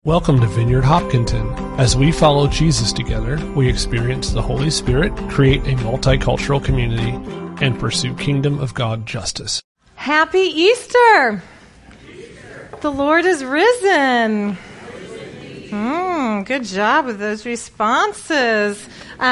Welcome to Vineyard Hopkinton. As we follow Jesus together, we experience the Holy Spirit, create a multicultural community, and pursue Kingdom of God justice. Happy Easter! The Lord is risen. Good job with those responses.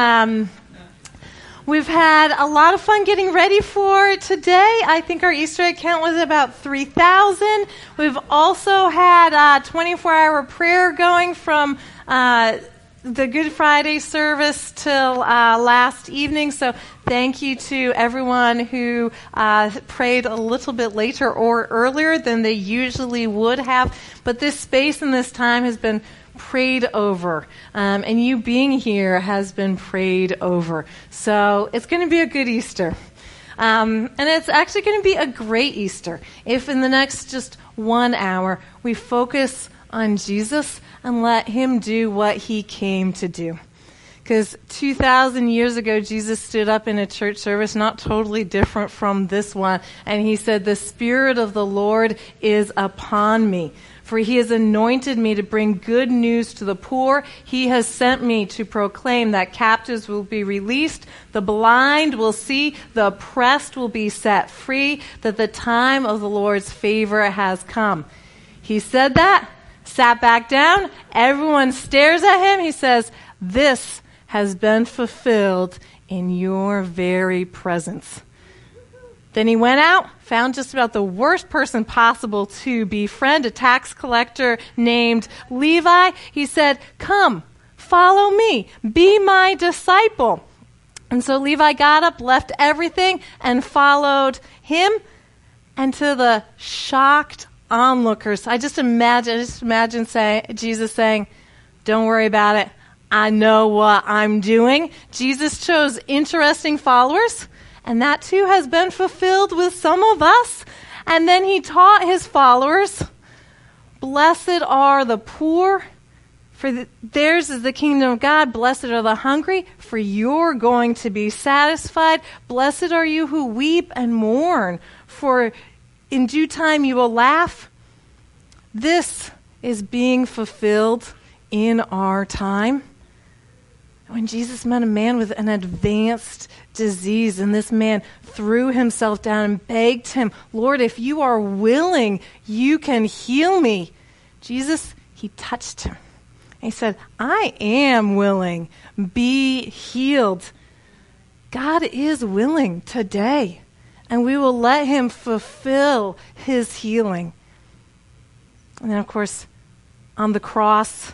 We've had a lot of fun getting ready for today. I think our Easter egg count was about 3,000. We've also had 24-hour prayer going from the Good Friday service till last evening. So thank you to everyone who prayed a little bit later or earlier than they usually would have. But this space and this time has been prayed over, and you being here has been prayed over. So it's going to be a good Easter. And it's actually going to be a great Easter if in the next just 1 hour we focus on Jesus and let him do what he came to do. Because 2,000 years ago, Jesus stood up in a church service, not totally different from this one, and he said, "The Spirit of the Lord is upon me. For he has anointed me to bring good news to the poor. He has sent me to proclaim that captives will be released, the blind will see, the oppressed will be set free, that the time of the Lord's favor has come." He said that, sat back down, everyone stares at him. He says, "This has been fulfilled in your very presence." Then he went out, found just about the worst person possible to befriend, a tax collector named Levi. He said, "Come, follow me, be my disciple." And so Levi got up, left everything, and followed him. And to the shocked onlookers, I just imagine Jesus saying, "Don't worry about it. I know what I'm doing." Jesus chose interesting followers. And that too has been fulfilled with some of us. And then he taught his followers, "Blessed are the poor, for theirs is the kingdom of God. Blessed are the hungry, for you're going to be satisfied. Blessed are you who weep and mourn, for in due time you will laugh." This is being fulfilled in our time. When Jesus met a man with an advanced disease, and this man threw himself down and begged him, "Lord, if you are willing, you can heal me." Jesus, he touched him. He said, "I am willing. Be healed." God is willing today, and we will let him fulfill his healing. And then, of course, on the cross,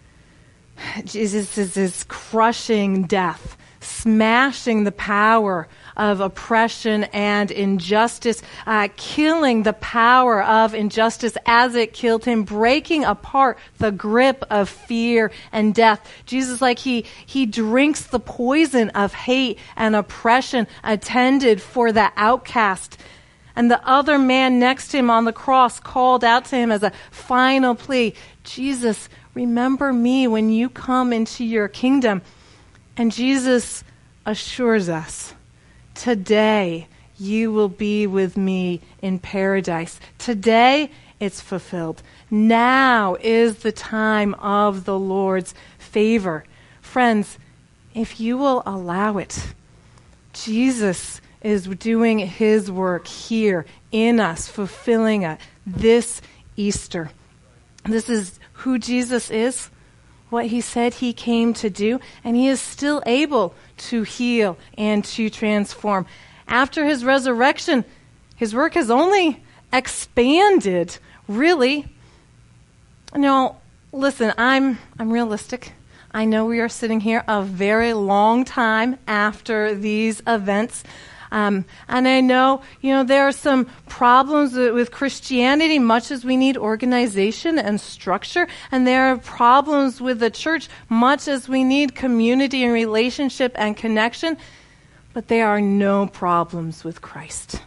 Jesus is crushing death, smashing the power of oppression and injustice, killing the power of injustice as it killed him, breaking apart the grip of fear and death. Jesus, like he drinks the poison of hate and oppression, attended for the outcast. And the other man next to him on the cross called out to him as a final plea, "Jesus, remember me when you come into your kingdom." And Jesus assures us, today you will be with me in paradise. Today it's fulfilled. Now is the time of the Lord's favor. Friends, if you will allow it, Jesus is doing his work here in us, fulfilling it this Easter. This is who Jesus is, what he said he came to do, and he is still able to heal and to transform. After his resurrection, his work has only expanded, really. No, listen, I'm realistic. I know we are sitting here a very long time after these events. And I know, there are some problems with Christianity, much as we need organization and structure. And there are problems with the church, much as we need community and relationship and connection. But there are no problems with Christ.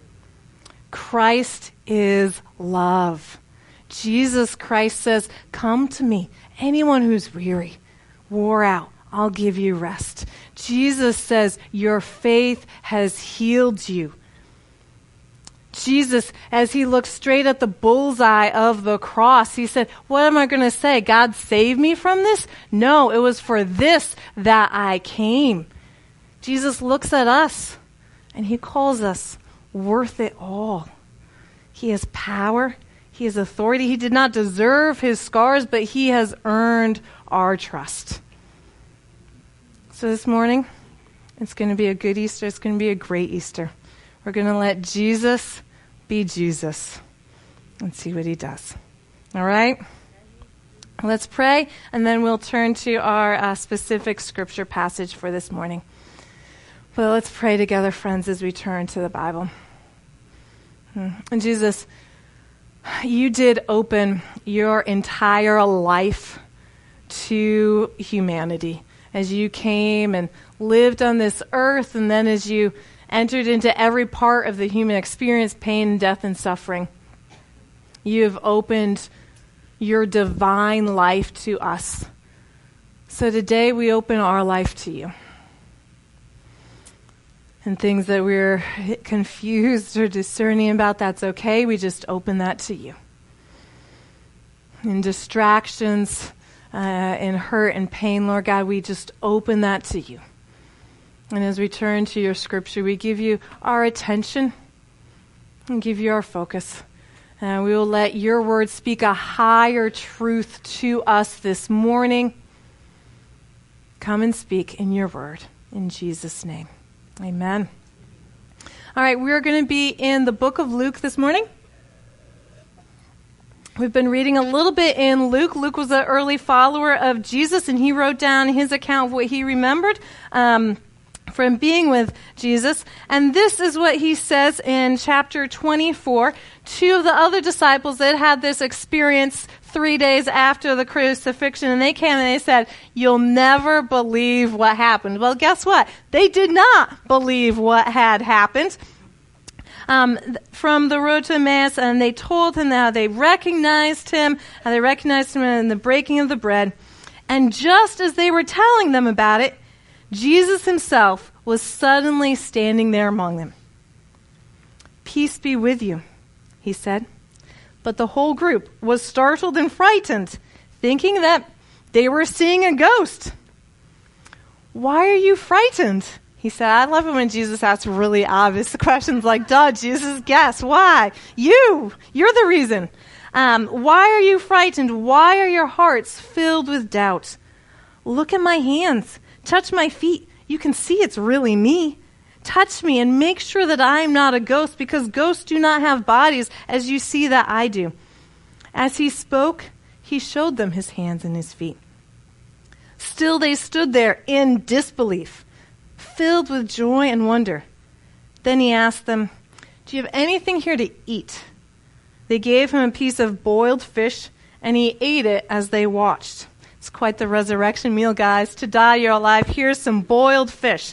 Christ is love. Jesus Christ says, "Come to me, anyone who's weary, wore out, I'll give you rest." Jesus says, "Your faith has healed you." Jesus, as he looked straight at the bullseye of the cross, he said, what am I going to say? God save me from this? No, it was for this that I came. Jesus looks at us and he calls us worth it all. He has power. He has authority. He did not deserve his scars, but he has earned our trust. So this morning, it's going to be a good Easter. It's going to be a great Easter. We're going to let Jesus be Jesus and see what he does. All right? Let's pray, and then we'll turn to our specific scripture passage for this morning. Well, let's pray together, friends, as we turn to the Bible. And Jesus, you did open your entire life to humanity as you came and lived on this earth, and then as you entered into every part of the human experience, pain, death, and suffering. You have opened your divine life to us. So today we open our life to you. And things that we're confused or discerning about, that's okay. We just open that to you. In distractions, in hurt and pain, Lord God, we just open that to you. And as we turn to your scripture, we give you our attention and give you our focus. And we will let your word speak a higher truth to us this morning. Come and speak in your word. In Jesus' name. Amen. All right, we're going to be in the book of Luke this morning. We've been reading a little bit in Luke. Luke was an early follower of Jesus, and he wrote down his account of what he remembered from being with Jesus. And this is what he says in chapter 24. Two of the other disciples that had this experience 3 days after the crucifixion, and they came and they said, you'll never believe what happened. Well, guess what? They did not believe what had happened. From the road to Emmaus, and they told him how they recognized him in the breaking of the bread. And just as they were telling them about it, Jesus himself was suddenly standing there among them. Peace be with you, he said. But the whole group was startled and frightened, thinking that they were seeing a ghost. Why are you frightened? He said. I love it when Jesus asks really obvious questions like, duh, Jesus, guess. Why? You're the reason. Why are you frightened? Why are your hearts filled with doubt? Look at my hands. Touch my feet. You can see it's really me. Touch me and make sure that I am not a ghost, because ghosts do not have bodies as you see that I do. As he spoke, he showed them his hands and his feet. Still they stood there in disbelief, filled with joy and wonder. Then he asked them, do you have anything here to eat? They gave him a piece of boiled fish, and he ate it as they watched. It's quite the resurrection meal, guys. To die, you're alive. Here's some boiled fish.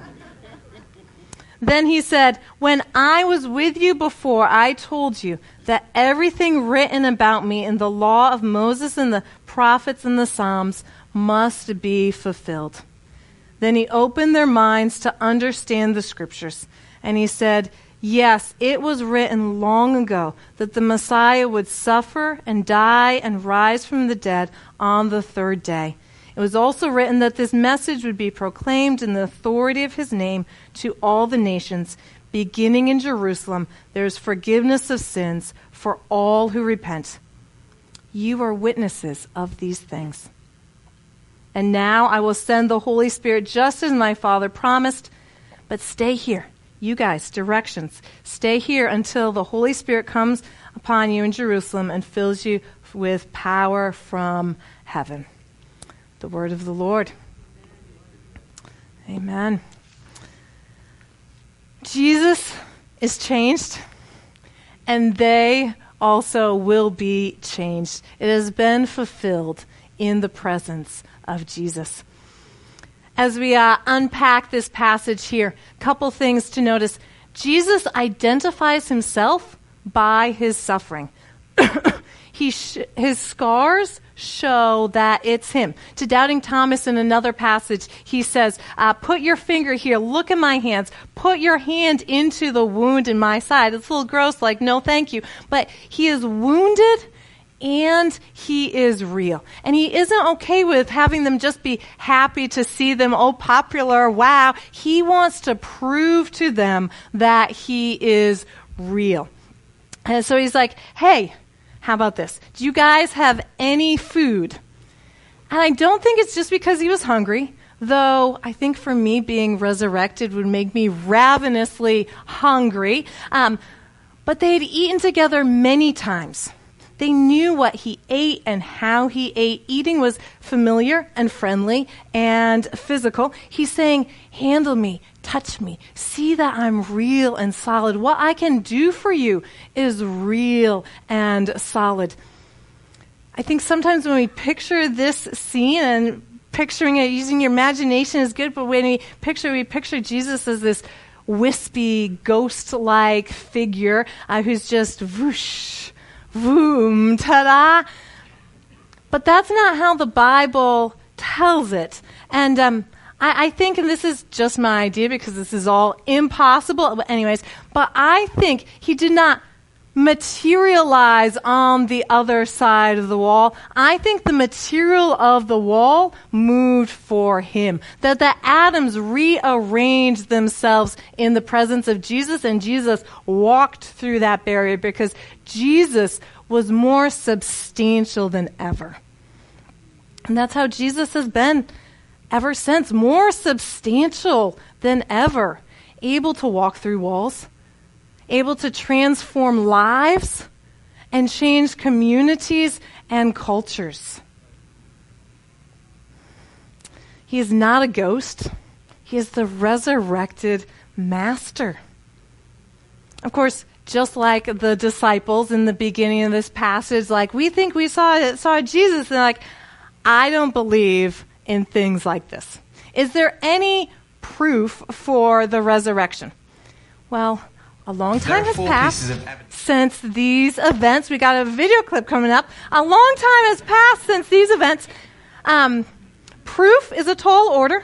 Then he said, when I was with you before, I told you that everything written about me in the law of Moses and the prophets and the Psalms must be fulfilled. Then he opened their minds to understand the scriptures. And he said, yes, it was written long ago that the Messiah would suffer and die and rise from the dead on the third day. It was also written that this message would be proclaimed in the authority of his name to all the nations. Beginning in Jerusalem, there is forgiveness of sins for all who repent. You are witnesses of these things. And now I will send the Holy Spirit just as my Father promised. But stay here. You guys, directions. Stay here until the Holy Spirit comes upon you in Jerusalem and fills you with power from heaven. The word of the Lord. Amen. Jesus is changed, and they also will be changed. It has been fulfilled in the presence of Jesus. As we unpack this passage here, a couple things to notice. Jesus identifies himself by his suffering. His scars show that it's him. To doubting Thomas in another passage, he says, put your finger here, look at my hands, put your hand into the wound in my side. It's a little gross, like, no thank you. But he is wounded and he is real. And he isn't okay with having them just be happy to see them, oh, popular, wow. He wants to prove to them that he is real. And so he's like, hey, how about this? Do you guys have any food? And I don't think it's just because he was hungry, though I think for me being resurrected would make me ravenously hungry. But they had eaten together many times. They knew what he ate and how he ate. Eating was familiar and friendly and physical. He's saying, handle me, touch me, see that I'm real and solid. What I can do for you is real and solid. I think sometimes when we picture this scene, and picturing it using your imagination is good, but when we picture Jesus as this wispy, ghost-like figure who's just whoosh, boom, ta-da. But that's not how the Bible tells it. And I think, and this is just my idea because this is all impossible, but anyways, but I think he did not materialize on the other side of the wall. I think the material of the wall moved for him. That the atoms rearranged themselves in the presence of Jesus, and Jesus walked through that barrier because Jesus was more substantial than ever. And that's how Jesus has been ever since, more substantial than ever, able to walk through walls, able to transform lives and change communities and cultures. He is not a ghost. He is the resurrected master. Of course, just like the disciples in the beginning of this passage, like we think we saw Jesus, and like, I don't believe in things like this. Is there any proof for the resurrection? Well, a long time has passed since these events. We got a video clip coming up. A long time has passed since these events. Proof is a tall order,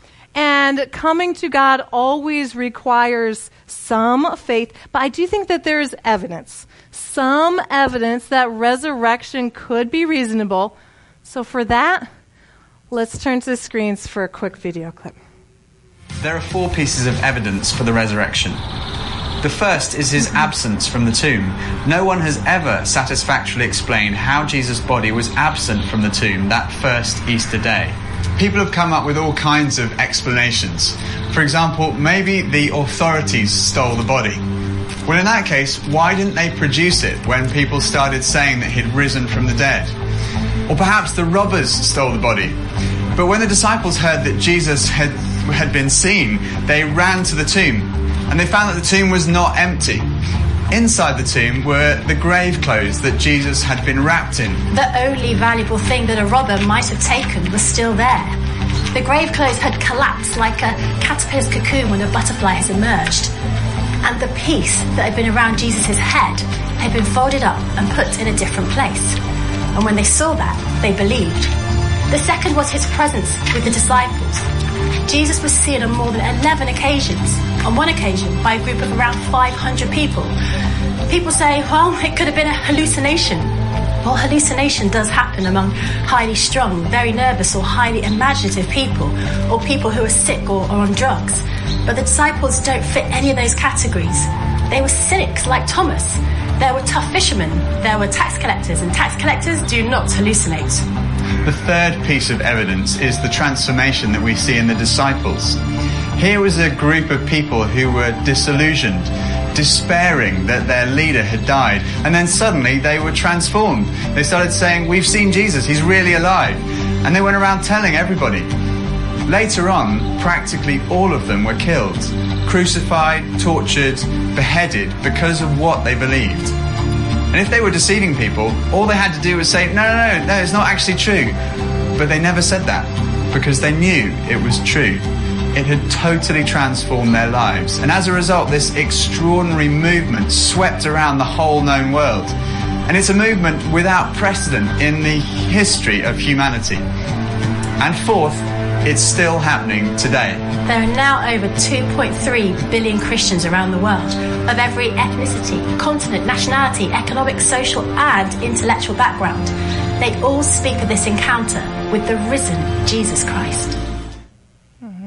and coming to God always requires some faith. But I do think that there's evidence, some evidence that resurrection could be reasonable. So for that, let's turn to the screens for a quick video clip. There are 4 pieces of evidence for the resurrection. The first is his absence from the tomb. No one has ever satisfactorily explained how Jesus' body was absent from the tomb that first Easter day. People have come up with all kinds of explanations. For example, maybe the authorities stole the body. Well, in that case, why didn't they produce it when people started saying that he'd risen from the dead? Or perhaps the robbers stole the body. But when the disciples heard that Jesus had been seen, they ran to the tomb, and they found that the tomb was not empty. Inside the tomb were the grave clothes that Jesus had been wrapped in. The only valuable thing that a robber might have taken was still there. The grave clothes had collapsed like a caterpillar's cocoon when a butterfly has emerged. And the piece that had been around Jesus' head had been folded up and put in a different place. And when they saw that, they believed. The second was his presence with the disciples. Jesus was seen on more than 11 occasions. On one occasion, by a group of around 500 people. People say, well, it could have been a hallucination. Well, hallucination does happen among highly strung, very nervous or highly imaginative people, or people who are sick or on drugs. But the disciples don't fit any of those categories. They were cynics like Thomas. There were tough fishermen. There were tax collectors, and tax collectors do not hallucinate. The third piece of evidence is the transformation that we see in the disciples. Here was a group of people who were disillusioned, despairing that their leader had died, and then suddenly they were transformed. They started saying, we've seen Jesus, he's really alive. And they went around telling everybody. Later on, practically all of them were killed, crucified, tortured, beheaded because of what they believed. And if they were deceiving people, all they had to do was say, no, it's not actually true. But they never said that because they knew it was true. It had totally transformed their lives. And as a result, this extraordinary movement swept around the whole known world. And it's a movement without precedent in the history of humanity. And fourth, it's still happening today. There are now over 2.3 billion Christians around the world, of every ethnicity, continent, nationality, economic, social and intellectual background. They all speak of this encounter with the risen Jesus Christ. Mm-hmm.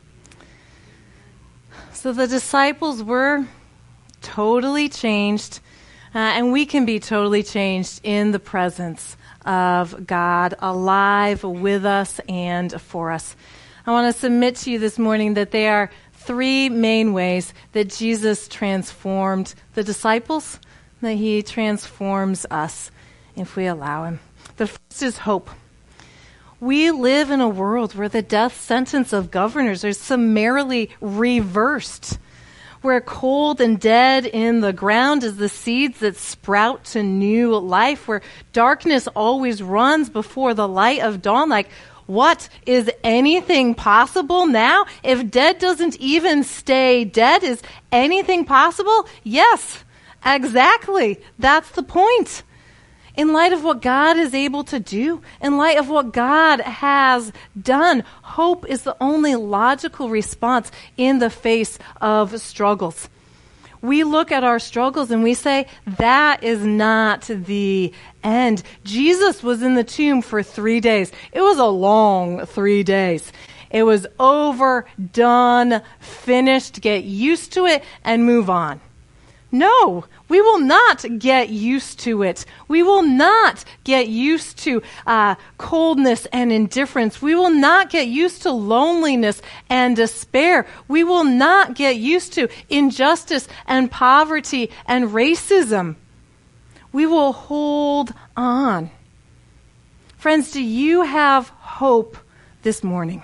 So the disciples were totally changed, and we can be totally changed in the presence of God, alive with us and for us. I want to submit to you this morning that there are three main ways that Jesus transformed the disciples, that he transforms us if we allow him. The first is hope. We live in a world where the death sentence of governors is summarily reversed, where cold and dead in the ground is the seeds that sprout to new life, where darkness always runs before the light of dawn. Like, what? Is anything possible now? If dead doesn't even stay dead, is anything possible? Yes, exactly. That's the point. In light of what God is able to do, in light of what God has done, hope is the only logical response in the face of struggles. We look at our struggles and we say, that is not the end. Jesus was in the tomb for 3 days. It was a long 3 days. It was over, done, finished. Get used to it and move on. No, we will not get used to it. We will not get used to coldness and indifference. We will not get used to loneliness and despair. We will not get used to injustice and poverty and racism. We will hold on. Friends, do you have hope this morning?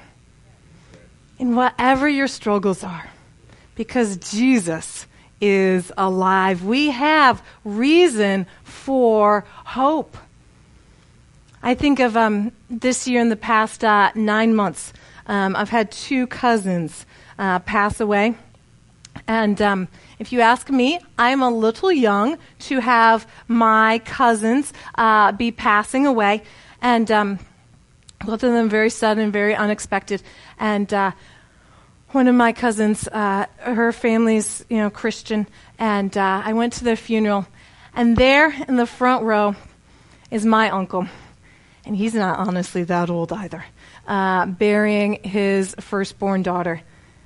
In whatever your struggles are, because Jesus is alive. We have reason for hope. I think of this year in the past 9 months, I've had 2 cousins pass away. And if you ask me, I'm a little young to have my cousins be passing away. And both of them very sudden, very unexpected. And one of my cousins, her family's, Christian, and I went to their funeral, and there in the front row is my uncle, and he's not honestly that old either, burying his firstborn daughter.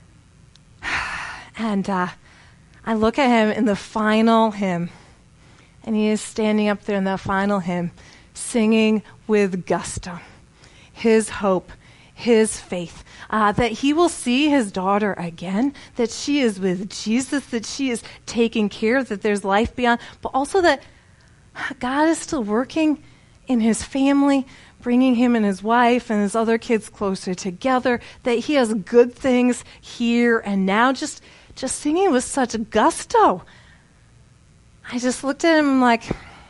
And I look at him in the final hymn, and he is standing up there in the final hymn, singing with gusto, his hope, his faith, that he will see his daughter again, that she is with Jesus, that she is taken care of, that there's life beyond, but also that God is still working in his family, bringing him and his wife and his other kids closer together, that he has good things here and now, just singing with such gusto. I just looked at him and I'm like,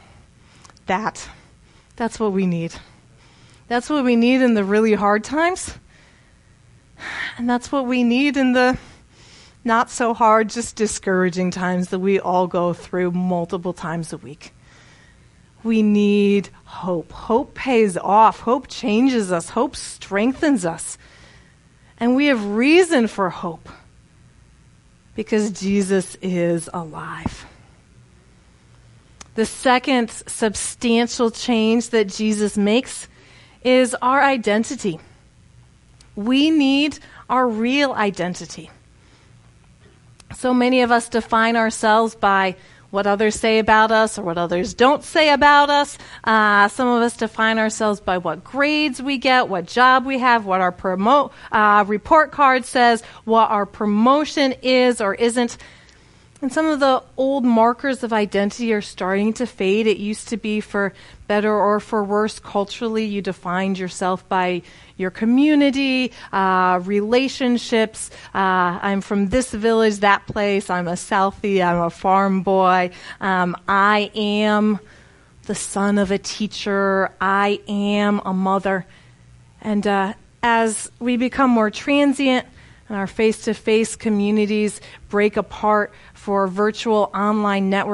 that's what we need. That's what we need in the really hard times. And that's what we need in the not so hard, just discouraging times that we all go through multiple times a week. We need hope. Hope pays off. Hope changes us. Hope strengthens us. And we have reason for hope because Jesus is alive. The second substantial change that Jesus makes is our identity. We need our real identity. So many of us define ourselves by what others say about us or what others don't say about us. Some of us define ourselves by what grades we get, what job we have, what our report card says, what our promotion is or isn't. And some of the old markers of identity are starting to fade. It used to be, for better or for worse, culturally, you defined yourself by your community, relationships. I'm from this village, that place. I'm a Southie. I'm a farm boy. I am the son of a teacher. I am a mother. And as we become more transient and our face-to-face communities break apart for virtual online networks,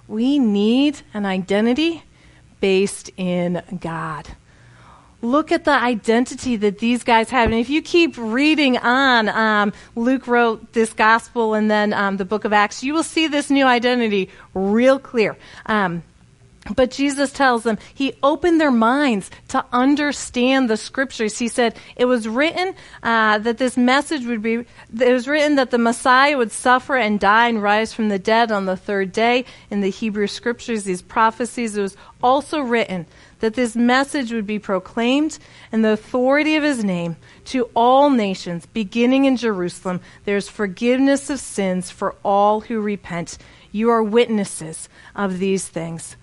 We need an identity based in God. Look at the identity that these guys have. And if you keep reading on, Luke wrote this gospel and then the book of Acts, you will see this new identity real clear. But Jesus tells them, he opened their minds to understand the scriptures. He said it was written that this message would be, it was written that the Messiah would suffer and die and rise from the dead on the third day. In the Hebrew scriptures, these prophecies, it was also written that this message would be proclaimed in the authority of his name to all nations, beginning in Jerusalem. There's forgiveness of sins for all who repent. You are witnesses of these things.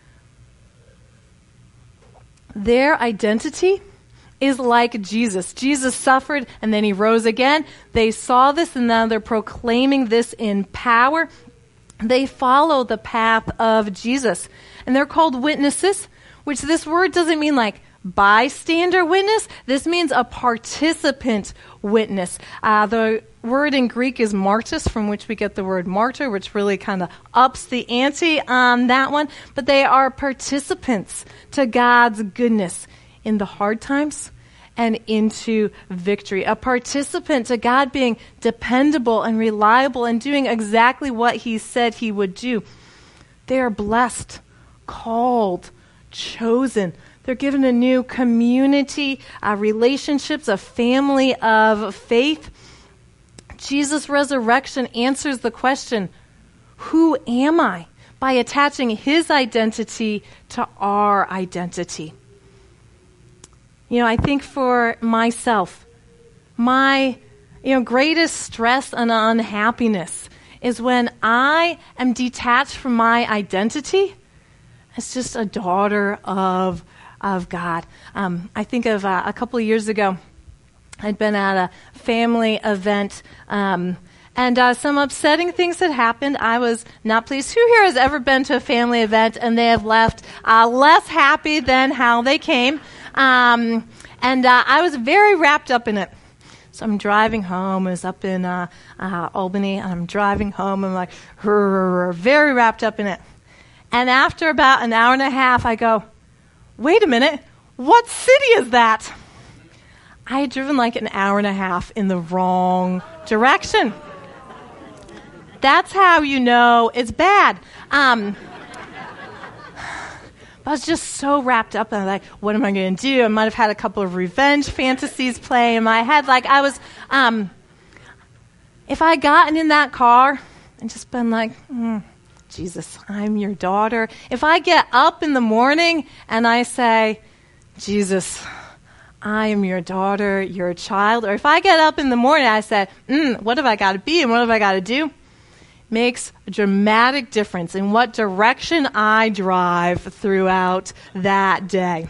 Their identity is like Jesus. Jesus suffered and then he rose again. They saw this and now they're proclaiming this in power. They follow the path of Jesus. And they're called witnesses, which this word doesn't mean like bystander witness. This means a participant witness. The word in Greek is martys, from which we get the word martyr, which really kind of ups the ante on that one. But they are participants to God's goodness in the hard times and into victory. A participant to God being dependable and reliable and doing exactly what he said he would do. They are blessed, called, chosen. They're given a new community, relationships, a family of faith. Jesus' resurrection answers the question, who am I? By attaching his identity to our identity. You know, I think for myself, my greatest stress and unhappiness is when I am detached from my identity as just a daughter of God. I think of a couple of years ago, I'd been at a family event, and some upsetting things had happened. I was not pleased. Who here has ever been to a family event and they have left less happy than how they came? And I was very wrapped up in it. So I'm driving home. I was up in Albany, and I'm driving home. I'm like, very wrapped up in it. And after about an hour and a half, I go, wait a minute, what city is that? I had driven like an hour and a half in the wrong direction. That's how you know it's bad. I was just so wrapped up, and I'm like, what am I going to do? I might have had a couple of revenge fantasies play in my head. Like I was, if I had gotten in that car and just been like, Jesus, I'm your daughter. If I get up in the morning and I say, Jesus, I am your daughter, you're a child. Or if I get up in the morning and I say, what have I got to be and what have I got to do? Makes a dramatic difference in what direction I drive throughout that day.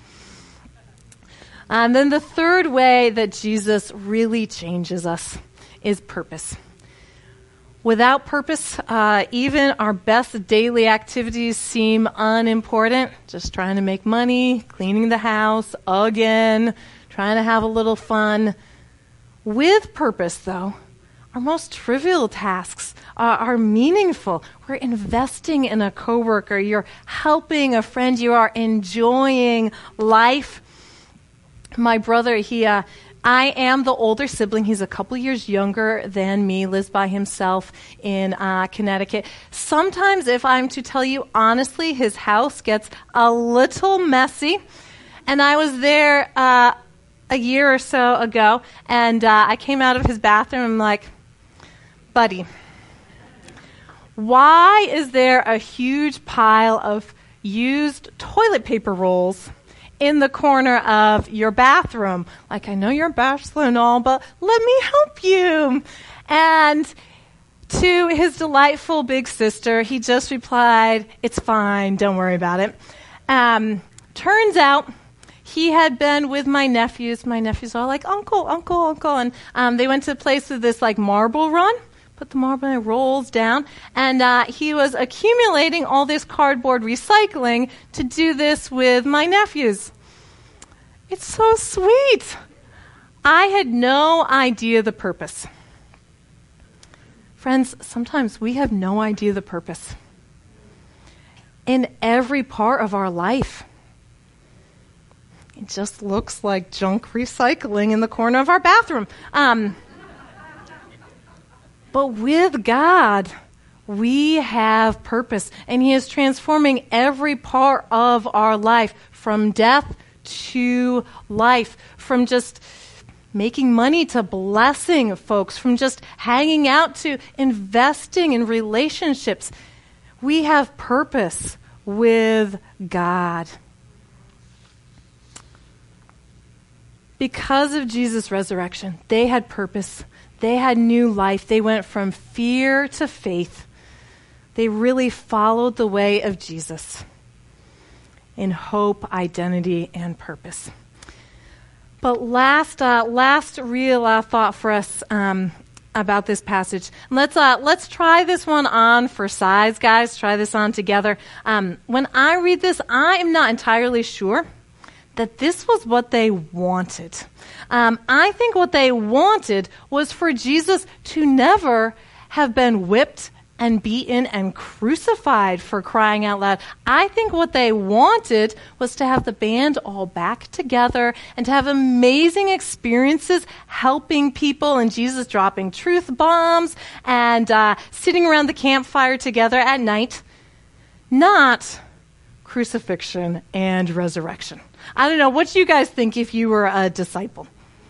And then the third way that Jesus really changes us is purpose. Without purpose, even our best daily activities seem unimportant. Just trying to make money, cleaning the house, again, trying to have a little fun. With purpose, though, our most trivial tasks are meaningful. We're investing in a coworker. You're helping a friend. You are enjoying life. My brother, I am the older sibling. He's a couple years younger than me, lives by himself in Connecticut. Sometimes, if I'm to tell you honestly, his house gets a little messy. And I was there a year or so ago, and I came out of his bathroom and I'm like, buddy, why is there a huge pile of used toilet paper rolls in the corner of your bathroom? Like, I know you're a bachelor and all, but let me help you. And to his delightful big sister, he just replied, it's fine, don't worry about it. Turns out he had been with my nephews. My nephews are all like, uncle. And they went to a place with this like marble run. Put the marble rolls down. And he was accumulating all this cardboard recycling to do this with my nephews. It's so sweet. I had no idea the purpose. Friends, sometimes we have no idea the purpose. in every part of our life. It just looks like junk recycling in the corner of our bathroom. But with God, we have purpose, and He is transforming every part of our life, from death to life, from just making money to blessing folks, from just hanging out to investing in relationships. We have purpose with God. Because of Jesus' resurrection, they had purpose. They had new life. They went from fear to faith. They really followed the way of Jesus in hope, identity, and purpose. But last real thought for us about this passage. Let's try this one on for size, guys. Try this on together. When I read this, I am not entirely sure that this was what they wanted. I think what they wanted was for Jesus to never have been whipped and beaten and crucified, for crying out loud. I think what they wanted was to have the band all back together and to have amazing experiences helping people, and Jesus dropping truth bombs and sitting around the campfire together at night. Not crucifixion and resurrection. I don't know. What do you guys think if you were a disciple?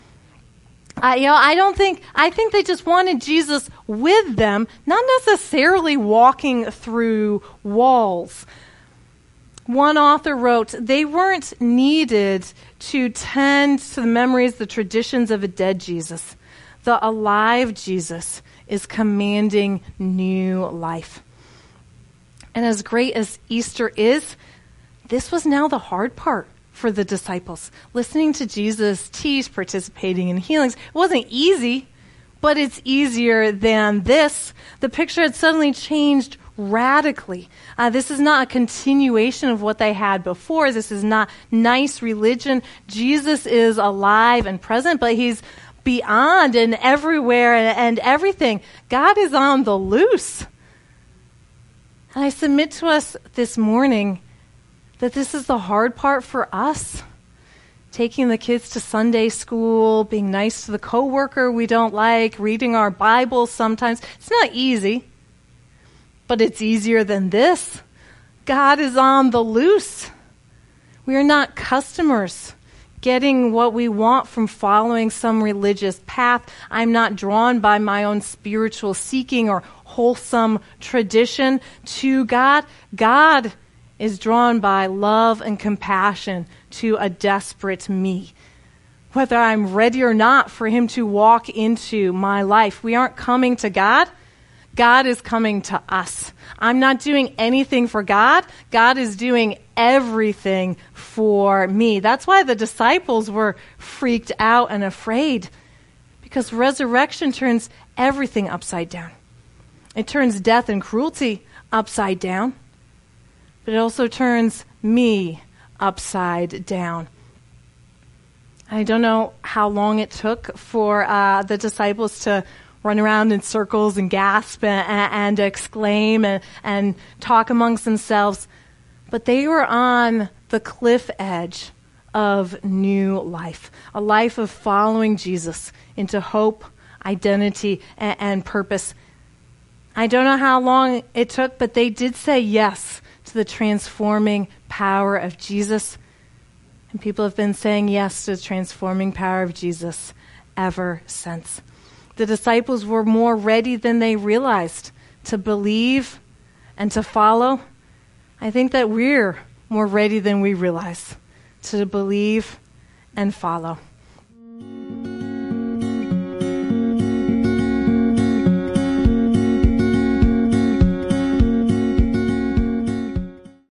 I think they just wanted Jesus with them, not necessarily walking through walls. One author wrote, they weren't needed to tend to the memories, the traditions of a dead Jesus. The alive Jesus is commanding new life. And as great as Easter is, this was now the hard part for the disciples. Listening to Jesus teach, participating in healings. It wasn't easy, but it's easier than this. The picture had suddenly changed radically. This is not a continuation of what they had before. This is not nice religion. Jesus is alive and present, but He's beyond and everywhere and everything. God is on the loose. And I submit to us this morning that this is the hard part for us. Taking the kids to Sunday school, being nice to the coworker we don't like, reading our Bible sometimes. It's not easy, but it's easier than this. God is on the loose. We are not customers getting what we want from following some religious path. I'm not drawn by my own spiritual seeking or wholesome tradition to God. God is drawn by love and compassion to a desperate me. Whether I'm ready or not for Him to walk into my life, we aren't coming to God. God is coming to us. I'm not doing anything for God. God is doing everything for me. That's why the disciples were freaked out and afraid, because resurrection turns everything upside down. It turns death and cruelty upside down. But it also turns me upside down. I don't know how long it took for the disciples to run around in circles and gasp and exclaim and talk amongst themselves, but they were on the cliff edge of new life, a life of following Jesus into hope, identity, and purpose. I don't know how long it took, but they did say yes to the transforming power of Jesus. And people have been saying yes to the transforming power of Jesus ever since. The disciples were more ready than they realized to believe and to follow. I think that we're more ready than we realize to believe and follow.